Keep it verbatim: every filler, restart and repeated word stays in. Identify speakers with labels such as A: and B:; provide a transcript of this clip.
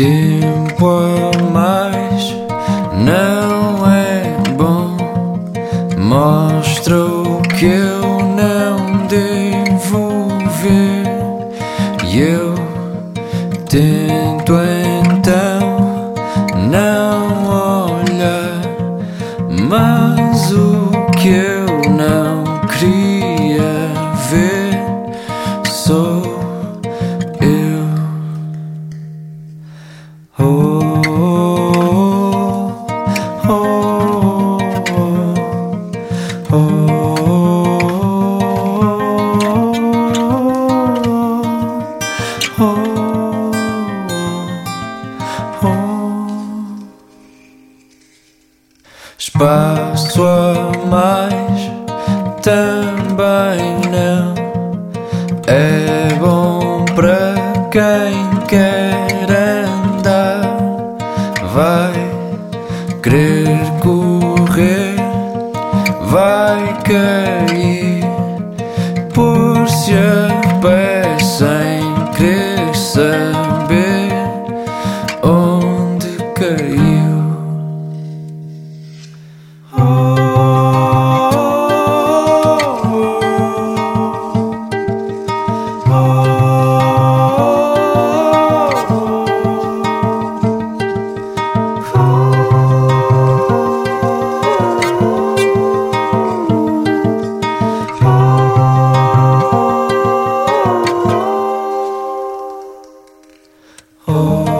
A: Tempo a mais não é bom, mostra o que eu não devo ver, e eu tento então não olhar, mas o que eu não queria ver sou eu. Oh, oh, oh, oh, oh, oh, oh. Espaço a mais também não é bom para quem quer andar. Vai querer correr, vai cair, pôr-se a pé sem querer saber onde caiu. Oh.